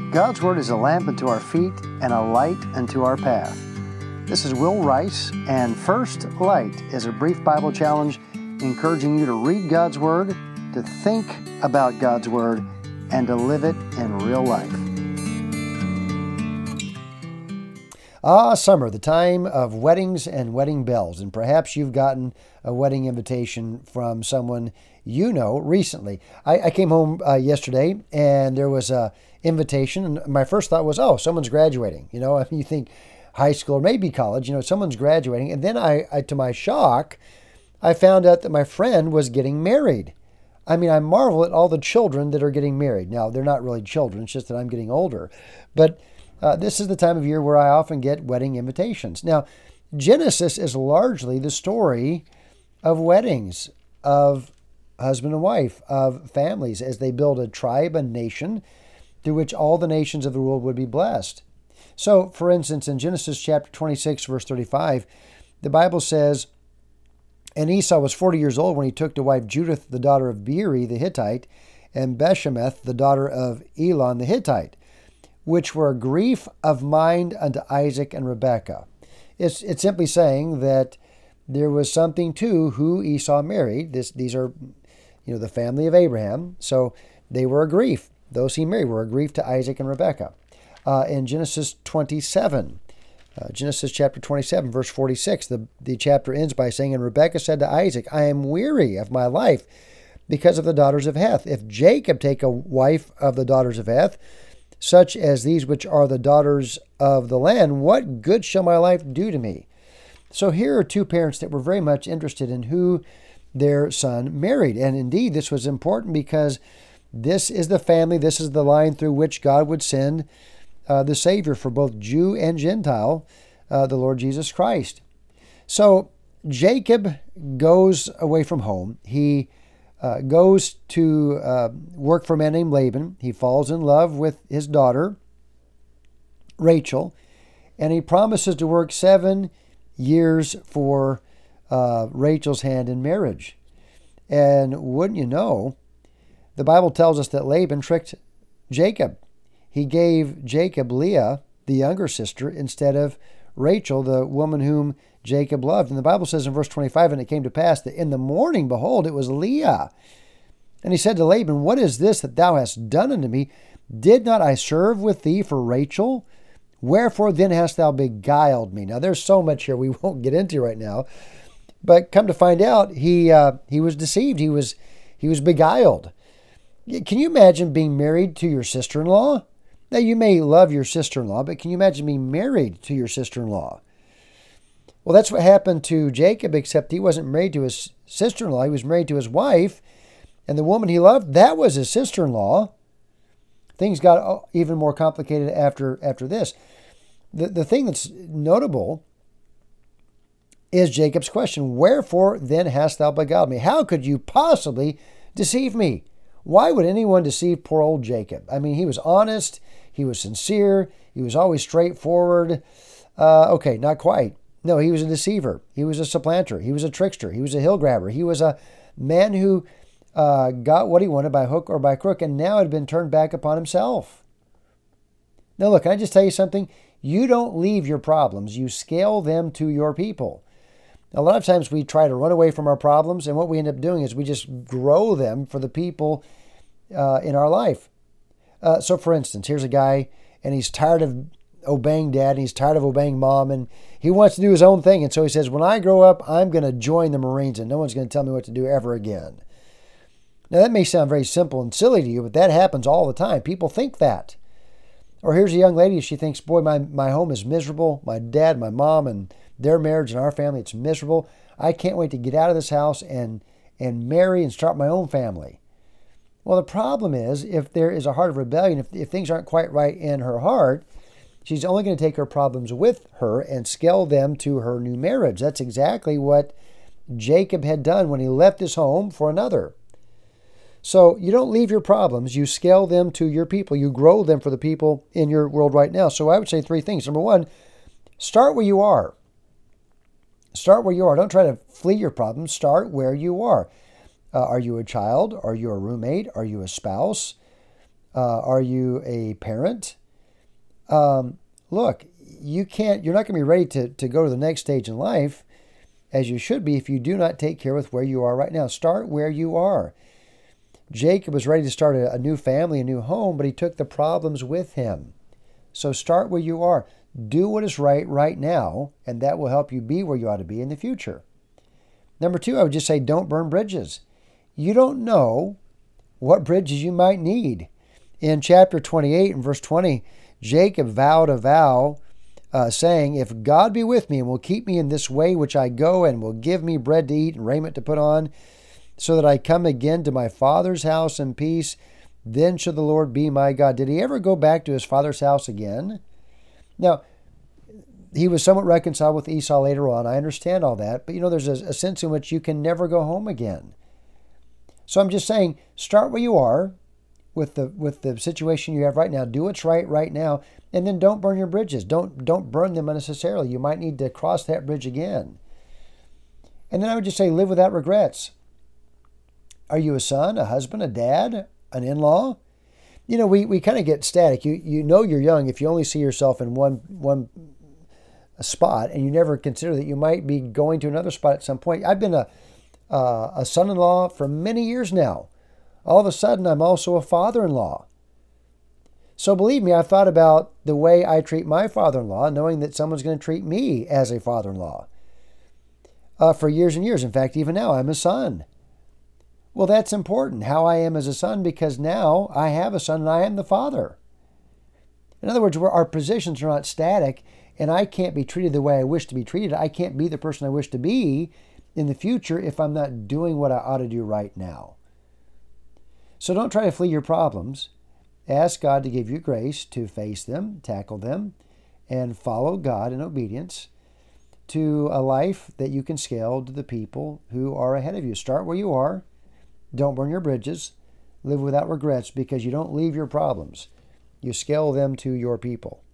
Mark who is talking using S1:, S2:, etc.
S1: God's Word is a lamp unto our feet and a light unto our path. This is Will Rice, and First Light is a brief Bible challenge encouraging you to read God's Word, to think about God's Word, and to live it in real life. Summer, the time of weddings and wedding bells, and perhaps you've gotten a wedding invitation from someone you know recently. I came home yesterday, and there was a invitation, and my first thought was, oh, someone's graduating. You think high school or maybe college, someone's graduating. And then I to my shock, I found out that my friend was getting married. I marvel at all the children that are getting married. Now, they're not really children, it's just that I'm getting older. But this is the time of year where I often get wedding invitations. Now, Genesis is largely the story of weddings, of husband and wife, of families, as they build a tribe, a nation, through which all the nations of the world would be blessed. So, for instance, in Genesis chapter 26, verse 35, the Bible says, "And Esau was 40 years old when he took to wife Judith, the daughter of Beeri the Hittite, and Beshemath, the daughter of Elon the Hittite, which were a grief of mind unto Isaac and Rebekah." It's simply saying that there was something to who Esau married. These are, the family of Abraham. So they were a grief. Those he married were a grief to Isaac and Rebekah. In Genesis 27, Genesis chapter 27, verse 46, the chapter ends by saying, "And Rebekah said to Isaac, I am weary of my life because of the daughters of Heth. If Jacob take a wife of the daughters of Heth, such as these which are the daughters of the land, what good shall my life do to me?" So here are two parents that were very much interested in who their son married. And indeed, this was important because this is the family, this is the line through which God would send the Savior for both Jew and Gentile, the Lord Jesus Christ. So Jacob goes away from home. He goes to work for a man named Laban. He falls in love with his daughter, Rachel, and he promises to work 7 years for Rachel's hand in marriage. And wouldn't you know, the Bible tells us that Laban tricked Jacob. He gave Jacob Leah, the younger sister, instead of Rachel, the woman whom Jacob loved. And the Bible says in verse 25, "And it came to pass that in the morning, behold, it was Leah. And he said to Laban, What is this that thou hast done unto me? Did not I serve with thee for Rachel? Wherefore then hast thou beguiled me?" Now there's so much here we won't get into right now. But come to find out, he was deceived. He was beguiled. Can you imagine being married to your sister-in-law? Now, you may love your sister-in-law, but can you imagine being married to your sister-in-law? Well, that's what happened to Jacob, except he wasn't married to his sister-in-law. He was married to his wife, and the woman he loved, that was his sister-in-law. Things got even more complicated after this. The thing that's notable is Jacob's question, "Wherefore then hast thou beguiled me?" How could you possibly deceive me? Why would anyone deceive poor old Jacob? He was honest, he was sincere, he was always straightforward. Okay, not quite. No, he was a deceiver. He was a supplanter. He was a trickster. He was a hill grabber. He was a man who got what he wanted by hook or by crook, and now had been turned back upon himself. Now look, can I just tell you something? You don't leave your problems. You scale them to your people. A lot of times we try to run away from our problems, and what we end up doing is we just grow them for the people in our life. So for instance, here's a guy, and he's tired of obeying dad, and he's tired of obeying mom, and he wants to do his own thing. And so he says, when I grow up, I'm going to join the Marines, and no one's going to tell me what to do ever again. Now that may sound very simple and silly to you, but that happens all the time. People think that. Or here's a young lady, she thinks, boy, my home is miserable. My dad, my mom, and their marriage and our family, it's miserable. I can't wait to get out of this house and marry and start my own family. Well, the problem is, if there is a heart of rebellion, if things aren't quite right in her heart, she's only going to take her problems with her and scale them to her new marriage. That's exactly what Jacob had done when he left his home for another. So you don't leave your problems. You scale them to your people. You grow them for the people in your world right now. So I would say 3 things. Number 1, start where you are. Start where you are. Don't try to flee your problems. Start where you are. Are you a child? Are you a roommate? Are you a spouse? Are you a parent? Look, you're not going to be ready to go to the next stage in life as you should be if you do not take care with where you are right now. Start where you are. Jacob was ready to start a new family, a new home, but he took the problems with him. So start where you are. Do what is right now, and that will help you be where you ought to be in the future. Number 2, I would just say don't burn bridges. You don't know what bridges you might need. In chapter 28 and verse 20, Jacob vowed a vow saying, if God be with me and will keep me in this way which I go and will give me bread to eat and raiment to put on, so that I come again to my father's house in peace, then shall the Lord be my God. Did he ever go back to his father's house again? Now, he was somewhat reconciled with Esau later on. I understand all that. But, there's a sense in which you can never go home again. So I'm just saying, start where you are with the situation you have right now. Do what's right now. And then don't burn your bridges. Don't burn them unnecessarily. You might need to cross that bridge again. And then I would just say, live without regrets. Are you a son, a husband, a dad, an in-law? We kind of get static. You're young if you only see yourself in one spot and you never consider that you might be going to another spot at some point. I've been a son-in-law for many years now. All of a sudden, I'm also a father-in-law. So believe me, I've thought about the way I treat my father-in-law, knowing that someone's going to treat me as a father-in-law for years and years. In fact, even now, I'm a son. Well, that's important, how I am as a son, because now I have a son and I am the father. In other words, our positions are not static, and I can't be treated the way I wish to be treated. I can't be the person I wish to be in the future if I'm not doing what I ought to do right now. So don't try to flee your problems. Ask God to give you grace to face them, tackle them, and follow God in obedience to a life that you can scale to the people who are ahead of you. Start where you are. Don't burn your bridges. Live without regrets, because you don't leave your problems. You scale them to your people.